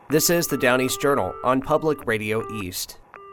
This is the Down East Journal on Public Radio East.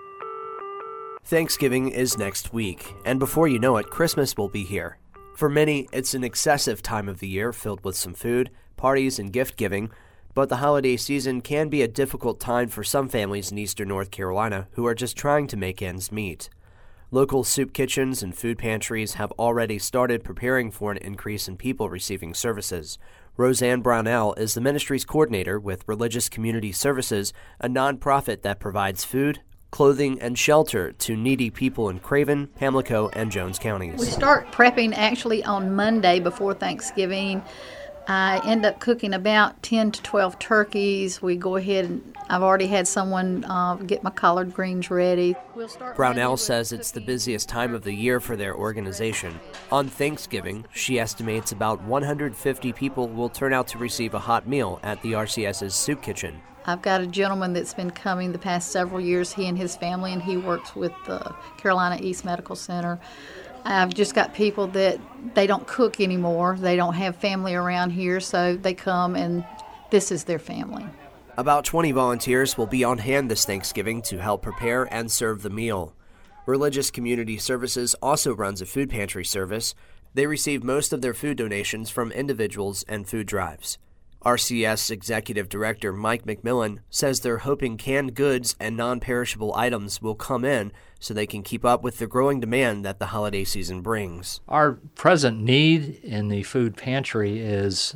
Thanksgiving is next week, and before you know it, Christmas will be here. For many, it's an excessive time of the year filled with some food, parties, and gift-giving, but the holiday season can be a difficult time for some families in eastern North Carolina who are just trying to make ends meet. Local soup kitchens and food pantries have already started preparing for an increase in people receiving services. Roseanne Brownell is the ministry's coordinator with Religious Community Services, a nonprofit that provides food, clothing, and shelter to needy people in Craven, Pamlico, and Jones counties. We start prepping actually on Monday before Thanksgiving. I end up cooking about 10 to 12 turkeys. We go ahead and I've already had someone get my collard greens ready. Brownell says it's the busiest time of the year for their organization. On Thanksgiving, she estimates about 150 people will turn out to receive a hot meal at the RCS's soup kitchen. I've got a gentleman that's been coming the past several years, he and his family, and he works with the Carolina East Medical Center. I've just got people that they don't cook anymore. They don't have family around here, so they come and this is their family. About 20 volunteers will be on hand this Thanksgiving to help prepare and serve the meal. Religious Community Services also runs a food pantry service. They receive most of their food donations from individuals and food drives. RCS Executive Director Mike McMillan says they're hoping canned goods and non-perishable items will come in so they can keep up with the growing demand that the holiday season brings. Our present need in the food pantry is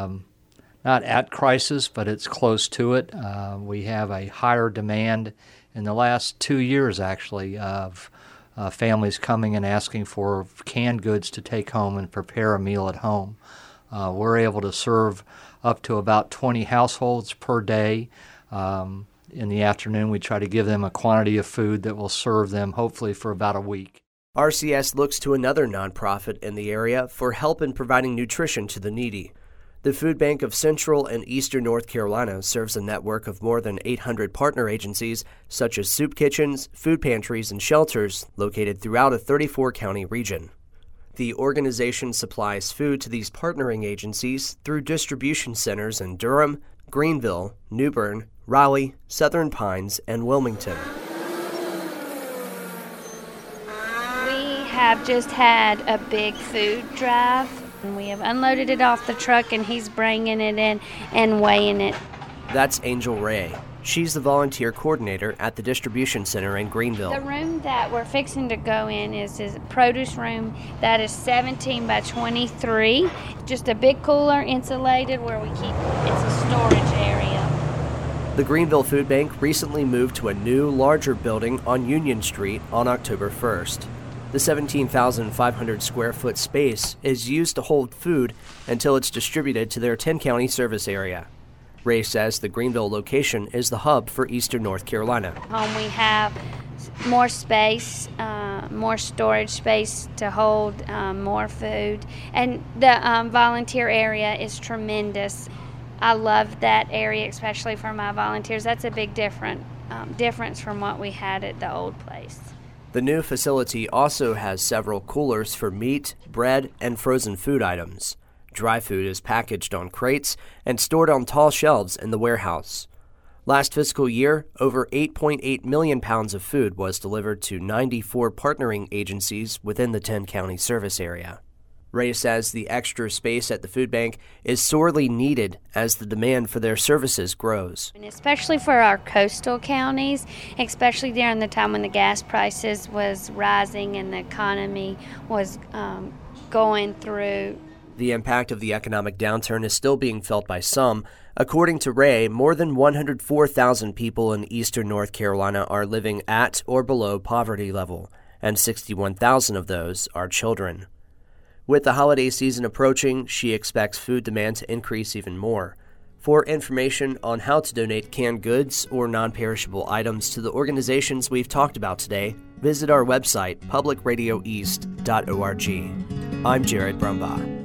not at crisis, but it's close to it. We have a higher demand in the last 2 years, actually, of families coming and asking for canned goods to take home and prepare a meal at home. We're able to serve up to about 20 households per day. In the afternoon, we try to give them a quantity of food that will serve them hopefully for about a week. RCS looks to another nonprofit in the area for help in providing nutrition to the needy. The Food Bank of Central and Eastern North Carolina serves a network of more than 800 partner agencies, such as soup kitchens, food pantries, and shelters located throughout a 34-county region. The organization supplies food to these partnering agencies through distribution centers in Durham, Greenville, New Bern, Raleigh, Southern Pines, and Wilmington. We have just had a big food drive. We have unloaded it off the truck, and he's bringing it in and weighing it. That's Angel Ray. She's the volunteer coordinator at the distribution center in Greenville. The room that we're fixing to go in is a produce room that is 17 by 23. Just a big cooler, insulated, where we keep, it's a storage area. The Greenville Food Bank recently moved to a new, larger building on Union Street on October 1st. The 17,500 square foot space is used to hold food until it's distributed to their 10-county service area. Ray says the Greenville location is the hub for eastern North Carolina. We have more space, more storage space to hold more food, and the volunteer area is tremendous. I love that area, especially for my volunteers. That's a big difference from what we had at the old place. The new facility also has several coolers for meat, bread, and frozen food items. Dry food is packaged on crates and stored on tall shelves in the warehouse. Last fiscal year, over 8.8 million pounds of food was delivered to 94 partnering agencies within the 10-county service area. Ray says the extra space at the food bank is sorely needed as the demand for their services grows. And especially for our coastal counties, especially during the time when the gas prices was rising and the economy was going through. The impact of the economic downturn is still being felt by some. According to Ray, more than 104,000 people in eastern North Carolina are living at or below poverty level, and 61,000 of those are children. With the holiday season approaching, she expects food demand to increase even more. For information on how to donate canned goods or non-perishable items to the organizations we've talked about today, visit our website, publicradioeast.org. I'm Jared Brumbaugh.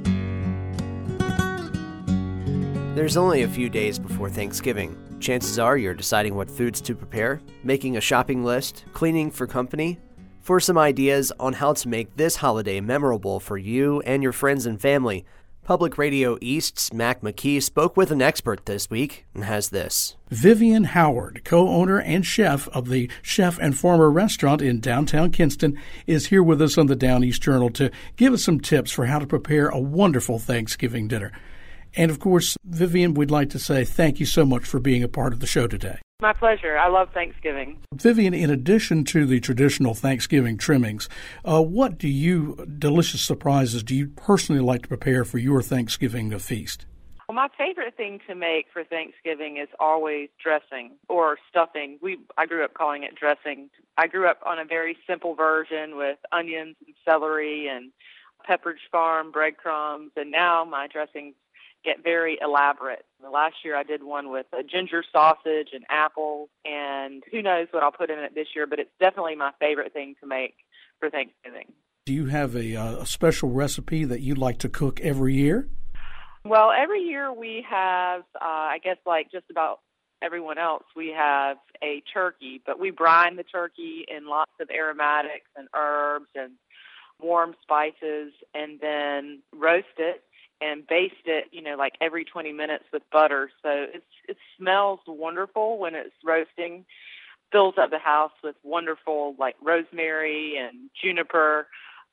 There's only a few days before Thanksgiving. Chances are you're deciding what foods to prepare, making a shopping list, cleaning for company. For some ideas on how to make this holiday memorable for you and your friends and family, Public Radio East's Mac McKee spoke with an expert this week and has this. Vivian Howard, co-owner and chef of the Chef and Farmer restaurant in downtown Kinston, is here with us on the Down East Journal to give us some tips for how to prepare a wonderful Thanksgiving dinner. And, of course, Vivian, we'd like to say thank you so much for being a part of the show today. My pleasure. I love Thanksgiving. Vivian, in addition to the traditional Thanksgiving trimmings, what delicious surprises do you personally like to prepare for your Thanksgiving feast? Well, my favorite thing to make for Thanksgiving is always dressing or stuffing. I grew up calling it dressing. I grew up on a very simple version with onions and celery and Pepperidge Farm breadcrumbs, and now my dressings get very elaborate. Last year I did one with a ginger sausage and apples, and who knows what I'll put in it this year, but it's definitely my favorite thing to make for Thanksgiving. Do you have a special recipe that you like to cook every year? Well, every year we have, I guess like just about everyone else, we have a turkey, but we brine the turkey in lots of aromatics and herbs and warm spices, and then roast it and baste it, like every 20 minutes with butter. So it smells wonderful when it's roasting, fills up the house with wonderful like rosemary and juniper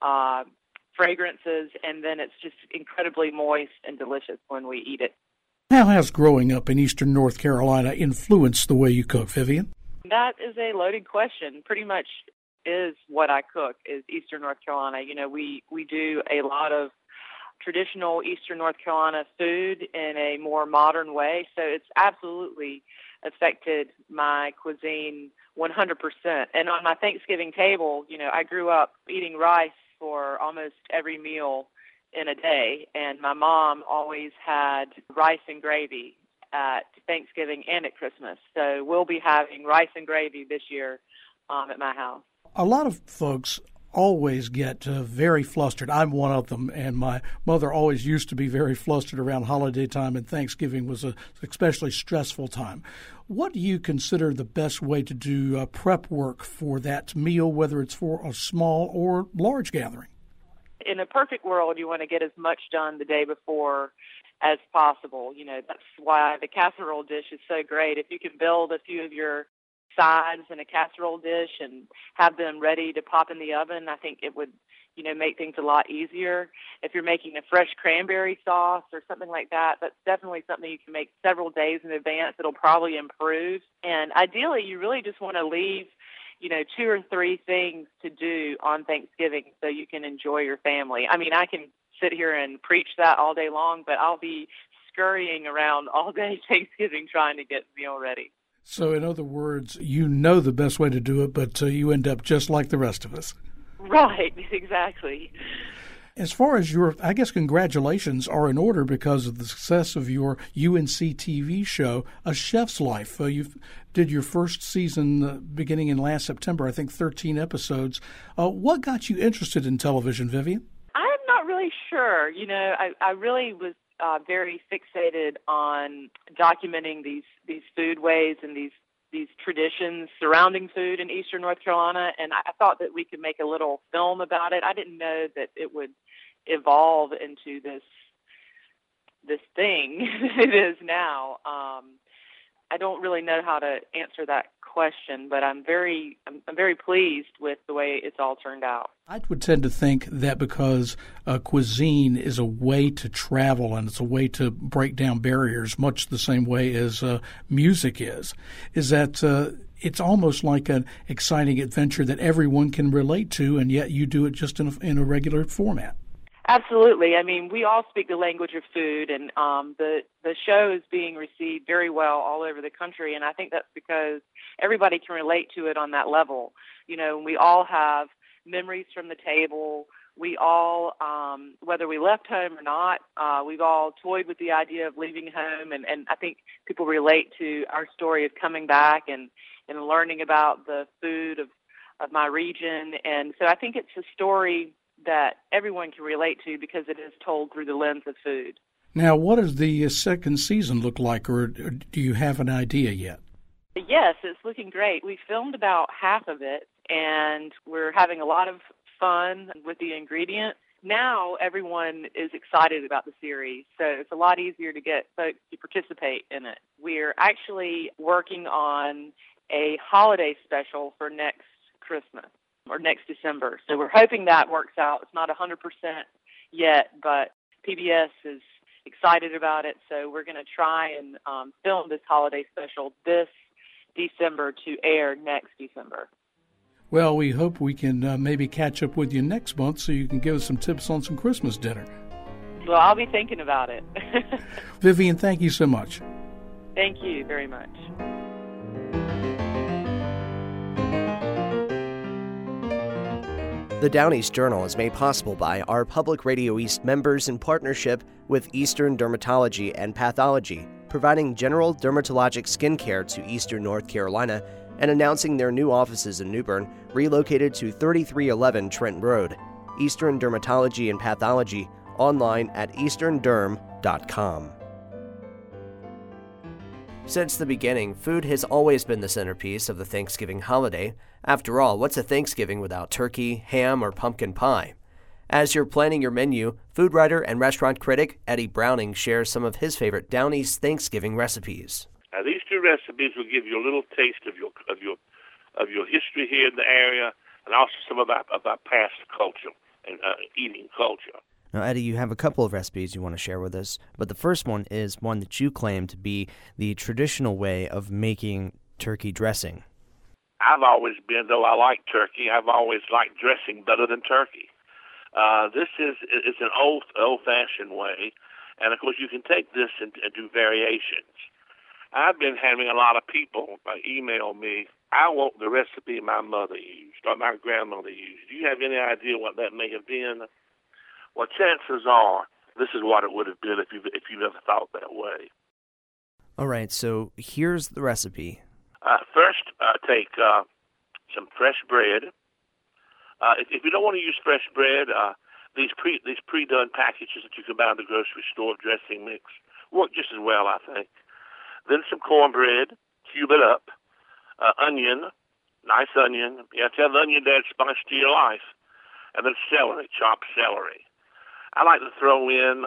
fragrances, and then it's just incredibly moist and delicious when we eat it. How has growing up in eastern North Carolina influenced the way you cook, Vivian? That is a loaded question. Pretty much is what I cook is eastern North Carolina. We do a lot of traditional eastern North Carolina food in a more modern way, so it's absolutely affected my cuisine 100%. And on my Thanksgiving table, I grew up eating rice for almost every meal in a day, and my mom always had rice and gravy at Thanksgiving and at Christmas. So we'll be having rice and gravy this year at my house. A lot of folks always get very flustered. I'm one of them, and my mother always used to be very flustered around holiday time, and Thanksgiving was an especially stressful time. What do you consider the best way to do prep work for that meal, whether it's for a small or large gathering? In a perfect world, you want to get as much done the day before as possible. That's why the casserole dish is so great. If you can build a few of your sides in a casserole dish and have them ready to pop in the oven, I think it would, make things a lot easier. If you're making a fresh cranberry sauce or something like that, that's definitely something you can make several days in advance. It'll probably improve. And ideally, you really just want to leave, 2 or 3 things to do on Thanksgiving so you can enjoy your family. I mean, I can sit here and preach that all day long, but I'll be scurrying around all day Thanksgiving trying to get the meal ready. So, in other words, the best way to do it, but you end up just like the rest of us. Right, exactly. As far as congratulations are in order because of the success of your UNC TV show, A Chef's Life. You did your first season beginning in last September, I think 13 episodes. What got you interested in television, Vivian? I'm not really sure. I really was very fixated on documenting these foodways and these traditions surrounding food in eastern North Carolina, and I thought that we could make a little film about it. I didn't know that it would evolve into this thing it is now. I don't really know how to answer that question, but I'm very pleased with the way it's all turned out. I would tend to think that because cuisine is a way to travel and it's a way to break down barriers, much the same way as music is that it's almost like an exciting adventure that everyone can relate to, and yet you do it just in a regular format. Absolutely. I mean, we all speak the language of food, and the show is being received very well all over the country, and I think that's because everybody can relate to it on that level. We all have memories from the table. We all, whether we left home or not, we've all toyed with the idea of leaving home, and I think people relate to our story of coming back and learning about the food of my region. And so I think it's a story that everyone can relate to because it is told through the lens of food. Now, what does the second season look like, or do you have an idea yet? Yes, it's looking great. We filmed about half of it, and we're having a lot of fun with the ingredients. now everyone is excited about the series, so it's a lot easier to get folks to participate in it. We're actually working on a holiday special for next Christmas or next December. So we're hoping that works out. It's not 100% yet, but PBS is excited about it, so we're going to try and film this holiday special this December to air next December. Well, we hope we can maybe catch up with you next month so you can give us some tips on some Christmas dinner. Well, I'll be thinking about it. Vivian, thank you so much. Thank you very much. The Down East Journal is made possible by our Public Radio East members in partnership with Eastern Dermatology and Pathology, providing general dermatologic skin care to Eastern North Carolina and announcing their new offices in New Bern, relocated to 3311 Trenton Road. Eastern Dermatology and Pathology, online at easternderm.com. Since the beginning, food has always been the centerpiece of the Thanksgiving holiday. After all, what's a Thanksgiving without turkey, ham, or pumpkin pie? As you're planning your menu, food writer and restaurant critic Eddie Browning shares some of his favorite Down East Thanksgiving recipes. Now, these two recipes will give you a little taste of your history here in the area, and also some of our past culture and eating culture. Now, Eddie, you have a couple of recipes you want to share with us, but the first one is one that you claim to be the traditional way of making turkey dressing. I've always been, though I like turkey, I've always liked dressing better than turkey. This is an old-fashioned way, and of course you can take this and do variations. I've been having a lot of people email me, I want the recipe my mother used or my grandmother used. Do you have any idea what that may have been? Well, chances are this is what it would have been if you never thought that way. All right, so here's the recipe. First, take some fresh bread. If you don't want to use fresh bread, these pre-done packages that you can buy in the grocery store dressing mix work just as well, I think. Then some cornbread, cube it up, onion, nice onion. You have to have the onion to add spice to your life. And then celery, chopped celery. I like to throw in,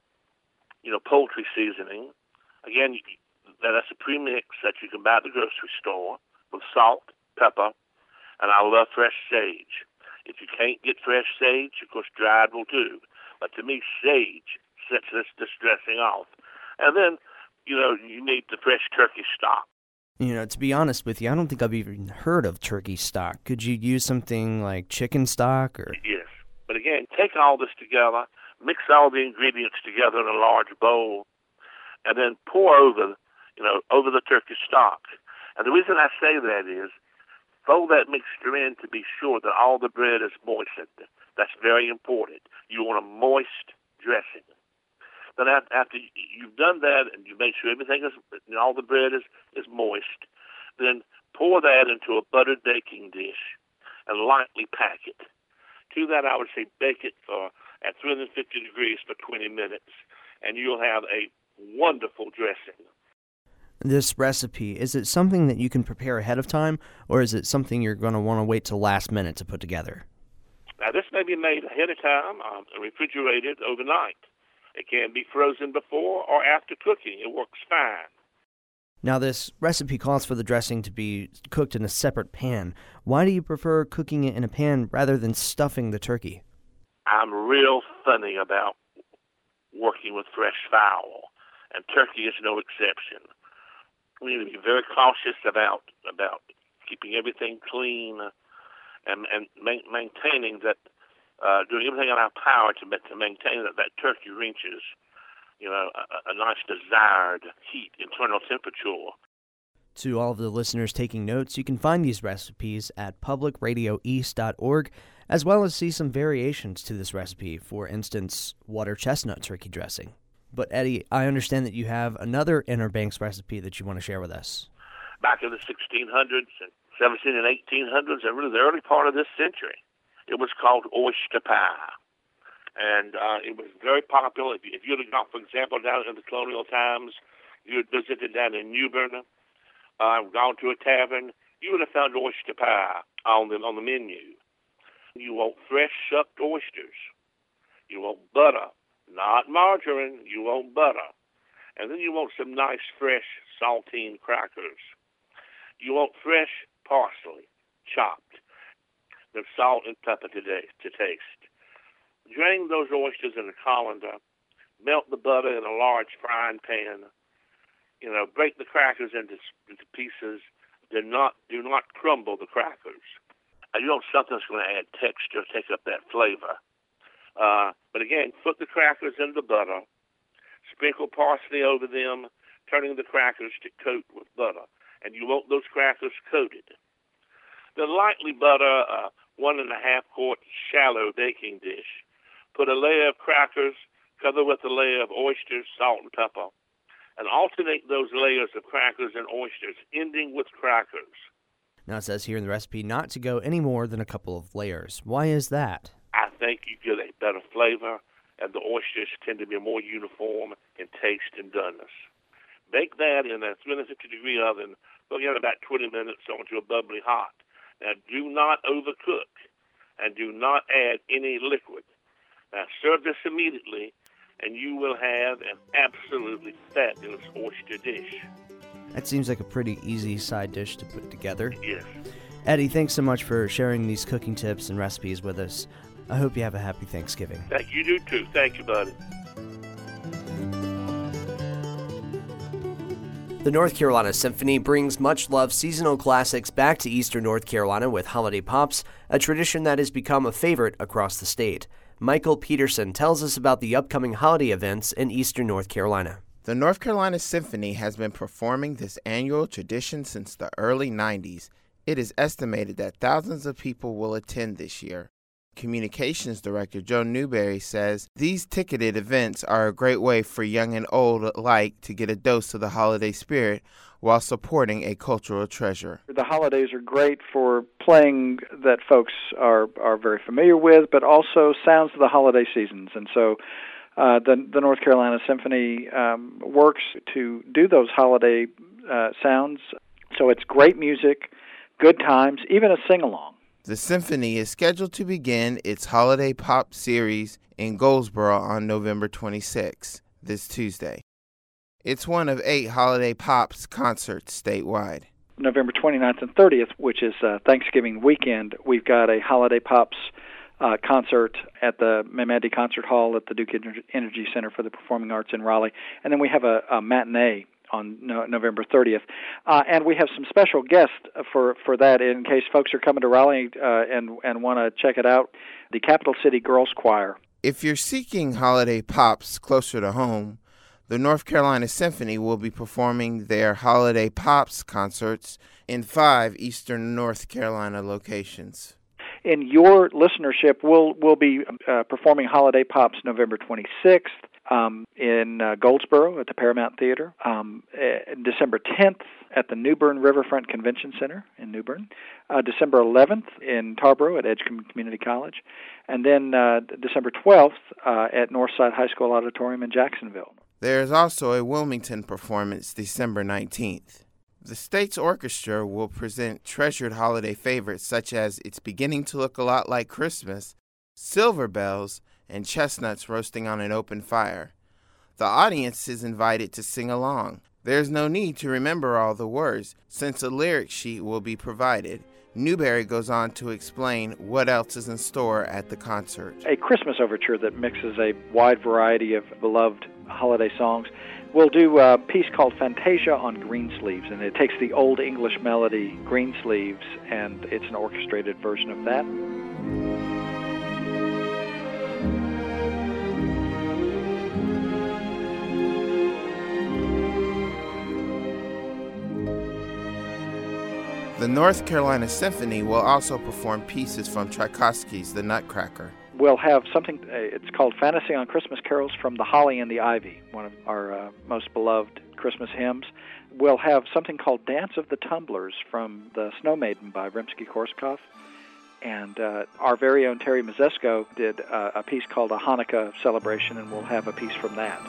poultry seasoning. Again, that's a premix that you can buy at the grocery store with salt, pepper, and I love fresh sage. If you can't get fresh sage, of course, dried will do. But to me, sage sets this dressing off. And then, you need the fresh turkey stock. To be honest with you, I don't think I've even heard of turkey stock. Could you use something like chicken stock? Or? Yes. But again, take all this together, mix all the ingredients together in a large bowl, and then pour over the turkey stock. And the reason I say that is, fold that mixture in to be sure that all the bread is moistened. That's very important. You want a moist dressing. Then after you've done that and you make sure everything all the bread is moist, then pour that into a buttered baking dish and lightly pack it. To that, I would say bake it at 350 degrees for 20 minutes, and you'll have a wonderful dressing. This recipe, is it something that you can prepare ahead of time, or is it something you're going to want to wait till last minute to put together? Now, this may be made ahead of time and refrigerated overnight. It can be frozen before or after cooking. It works fine. Now, this recipe calls for the dressing to be cooked in a separate pan. Why do you prefer cooking it in a pan rather than stuffing the turkey? I'm real funny about working with fresh fowl, and turkey is no exception. We need to be very cautious about keeping everything clean and maintaining that, doing everything in our power to maintain that turkey reaches, a nice desired heat, internal temperature. To all of the listeners taking notes, you can find these recipes at publicradioeast.org, as well as see some variations to this recipe, for instance, water chestnut turkey dressing. But Eddie, I understand that you have another Inner Banks recipe that you want to share with us. Back in the 1600s and 17 and 1800s, and really the early part of this century, it was called oyster pie. And it was very popular. If you'd have gone, for example, down in the colonial times, you had visited down in New Bern, gone to a tavern, you would have found oyster pie on the menu. You want fresh shucked oysters. You want butter, not margarine. You want butter. And then you want some nice, fresh saltine crackers. You want fresh parsley, chopped. There's salt and pepper to taste. Drain those oysters in a colander. Melt the butter in a large frying pan. Break the crackers into pieces. Do not crumble the crackers. You want something that's going to add texture, take up that flavor. But again, put the crackers in the butter. Sprinkle parsley over them, turning the crackers to coat with butter. And you want those crackers coated. Then lightly butter a 1.5 quart shallow baking dish. Put a layer of crackers, cover with a layer of oysters, salt, and pepper, and alternate those layers of crackers and oysters, ending with crackers. Now it says here in the recipe not to go any more than a couple of layers. Why is that? I think you get a better flavor, and the oysters tend to be more uniform in taste and doneness. Bake that in a 350-degree oven for about 20 minutes onto a bubbly hot. Now, do not overcook, and do not add any liquid. Now, serve this immediately, and you will have an absolutely fabulous oyster dish. That seems like a pretty easy side dish to put together. Yes. Eddie, thanks so much for sharing these cooking tips and recipes with us. I hope you have a happy Thanksgiving. Thank you, do too. Thank you, buddy. The North Carolina Symphony brings much-loved seasonal classics back to eastern North Carolina with Holiday Pops, a tradition that has become a favorite across the state. Michael Peterson tells us about the upcoming holiday events in eastern North Carolina. The North Carolina Symphony has been performing this annual tradition since the early 90s. It is estimated that thousands of people will attend this year. Communications Director Joe Newberry says these ticketed events are a great way for young and old alike to get a dose of the holiday spirit while supporting a cultural treasure. The holidays are great for playing that folks are very familiar with, but also sounds of the holiday seasons. And so the North Carolina Symphony works to do those holiday sounds. So it's great music, good times, even a sing-along. The Symphony is scheduled to begin its Holiday Pop series in Goldsboro on November 26, this Tuesday. It's one of 8 Holiday Pops concerts statewide. November 29th and 30th, which is Thanksgiving weekend, we've got a Holiday Pops concert at the Mamadi Concert Hall at the Duke Energy Center for the Performing Arts in Raleigh. And then we have a matinee on November 30th. And we have some special guests for that in case folks are coming to Raleigh and want to check it out. The Capital City Girls Choir. If you're seeking Holiday Pops closer to home, the North Carolina Symphony will be performing their Holiday Pops concerts in 5 eastern North Carolina locations. In your listenership, we'll be performing Holiday Pops November 26th. In Goldsboro at the Paramount Theater, December 10th at the New Bern Riverfront Convention Center in New Bern, December 11th in Tarboro at Edgecombe Community College, and then December 12th at Northside High School Auditorium in Jacksonville. There is also a Wilmington performance December 19th. The state's orchestra will present treasured holiday favorites such as It's Beginning to Look a Lot Like Christmas, Silver Bells, and chestnuts roasting on an open fire. The audience is invited to sing along. There's no need to remember all the words, since a lyric sheet will be provided. Newberry goes on to explain what else is in store at the concert. A Christmas overture that mixes a wide variety of beloved holiday songs. We'll do a piece called Fantasia on Greensleeves, and it takes the old English melody, Greensleeves, and it's an orchestrated version of that. The North Carolina Symphony will also perform pieces from Tchaikovsky's The Nutcracker. We'll have something, it's called Fantasy on Christmas Carols from The Holly and the Ivy, one of our most beloved Christmas hymns. We'll have something called Dance of the Tumblers from The Snow Maiden by Rimsky-Korsakov. And our very own Terry Mazesco did a piece called A Hanukkah Celebration, and we'll have a piece from that.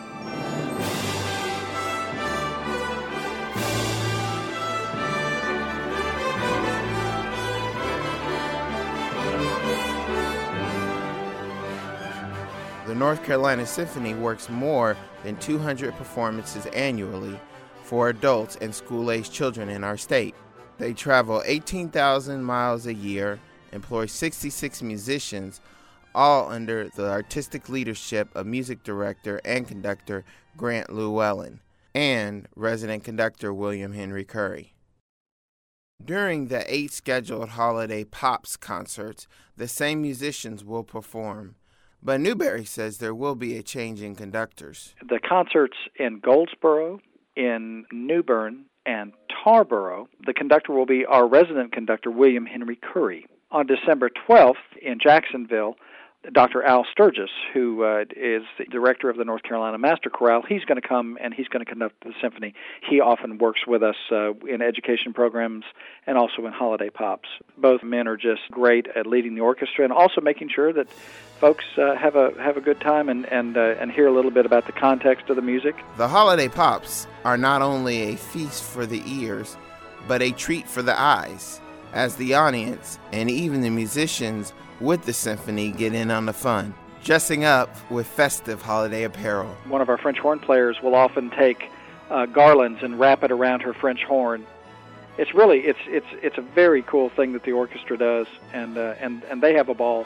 The North Carolina Symphony works more than 200 performances annually for adults and school-aged children in our state. They travel 18,000 miles a year, employ 66 musicians, all under the artistic leadership of music director and conductor Grant Llewellyn and resident conductor William Henry Curry. During the 8 scheduled Holiday Pops concerts, the same musicians will perform, but Newberry says there will be a change in conductors. The concerts in Goldsboro, in New Bern, and Tarboro, the conductor will be our resident conductor, William Henry Curry. On December 12th in Jacksonville, Dr. Al Sturgis, who is the director of the North Carolina Master Chorale, he's going to come and he's going to conduct the symphony. He often works with us in education programs and also in Holiday Pops. Both men are just great at leading the orchestra and also making sure that folks have a good time and hear a little bit about the context of the music. The Holiday Pops are not only a feast for the ears, but a treat for the eyes, as the audience and even the musicians with the symphony get in on the fun, dressing up with festive holiday apparel. One of our French horn players will often take garlands and wrap it around her French horn. It's really it's a very cool thing that the orchestra does, and they have a ball.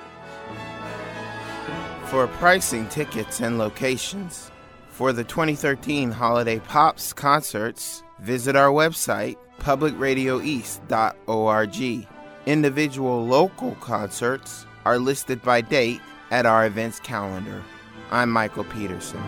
For pricing, tickets, and locations for the 2013 Holiday Pops concerts, visit our website, publicradioeast.org. Individual local concerts are listed by date at our events calendar. I'm Michael Peterson.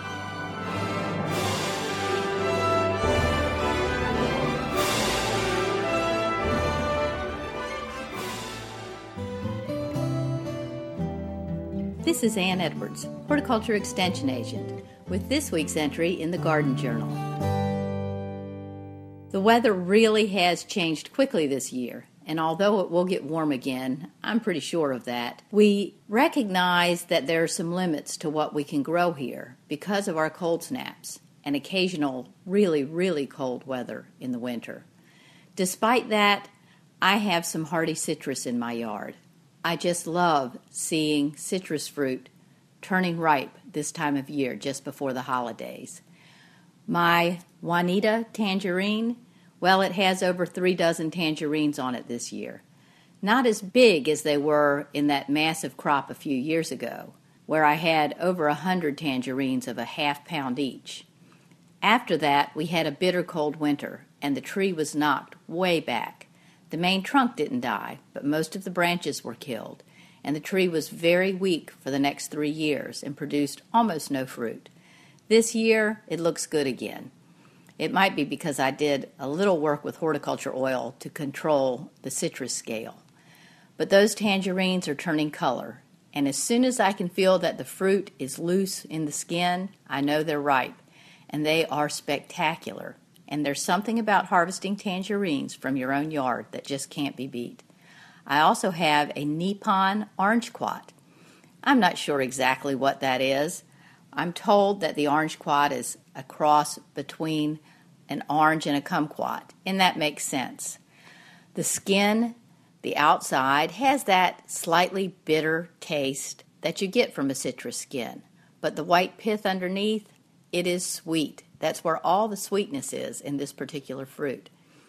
This is Ann Edwards, Horticulture Extension Agent, with this week's entry in the Garden Journal. The weather really has changed quickly this year, and although it will get warm again, I'm pretty sure of that, we recognize that there are some limits to what we can grow here because of our cold snaps and occasional really, really cold weather in the winter. Despite that, I have some hardy citrus in my yard. I just love seeing citrus fruit turning ripe this time of year just before the holidays. My Juanita tangerine, well, it has over 3 dozen tangerines on it this year. Not as big as they were in that massive crop a few years ago, where I had over 100 tangerines of a ½ pound each. After that, we had a bitter cold winter, and the tree was knocked way back. The main trunk didn't die, but most of the branches were killed, and the tree was very weak for the next 3 years and produced almost no fruit. This year, it looks good again. It might be because I did a little work with horticulture oil to control the citrus scale. But those tangerines are turning color, and as soon as I can feel that the fruit is loose in the skin, I know they're ripe, and they are spectacular. And there's something about harvesting tangerines from your own yard that just can't be beat. I also have a Nippon orange quat. I'm not sure exactly what that is. I'm told that the orange quat is a cross between an orange and a kumquat, and that makes sense. The skin, the outside, has that slightly bitter taste that you get from a citrus skin, but the white pith underneath, it is sweet. That's where all the sweetness is in this particular fruit.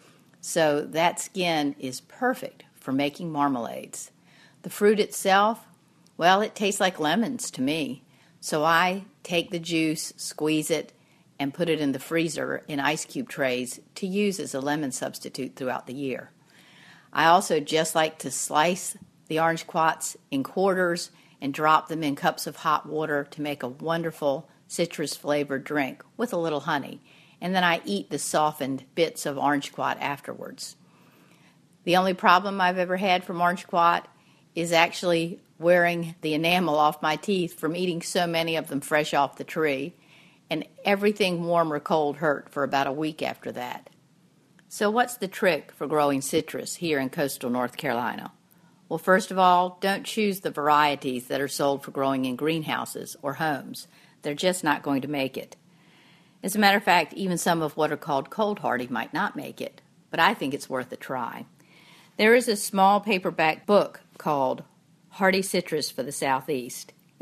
So that skin is perfect for making marmalades. The fruit itself, well, it tastes like lemons to me. So I take the juice, squeeze it, and put it in the freezer in ice cube trays to use as a lemon substitute throughout the year. I also just like to slice the orange quats in quarters and drop them in cups of hot water to make a wonderful citrus-flavored drink with a little honey, and then I eat the softened bits of orange quat afterwards. The only problem I've ever had from orange quat is actually wearing the enamel off my teeth from eating so many of them fresh off the tree, and everything warm or cold hurt for about a week after that. So what's the trick for growing citrus here in coastal North Carolina? Well, first of all, don't choose the varieties that are sold for growing in greenhouses or homes. They're just not going to make it. As a matter of fact, even some of what are called cold hardy might not make it, but I think it's worth a try. There is a small paperback book called Hardy Citrus for the Southeast.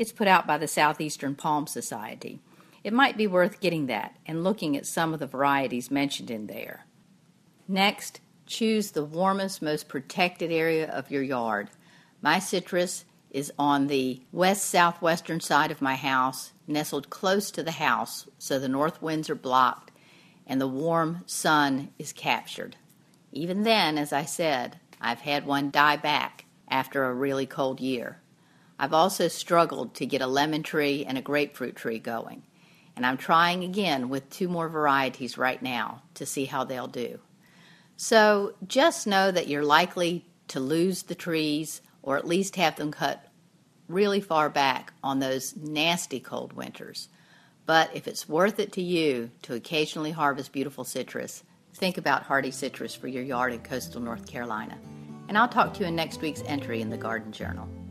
It's put out by the Southeastern Palm Society. It might be worth getting that and looking at some of the varieties mentioned in there. Next, choose the warmest, most protected area of your yard. My citrus is on the west-southwestern side of my house, nestled close to the house so the north winds are blocked and the warm sun is captured. Even then, as I said, I've had one die back after a really cold year. I've also struggled to get a lemon tree and a grapefruit tree going, and I'm trying again with 2 more varieties right now to see how they'll do. So just know that you're likely to lose the trees or at least have them cut really far back on those nasty cold winters. But if it's worth it to you to occasionally harvest beautiful citrus, think about hardy citrus for your yard in coastal North Carolina. And I'll talk to you in next week's entry in the Garden Journal.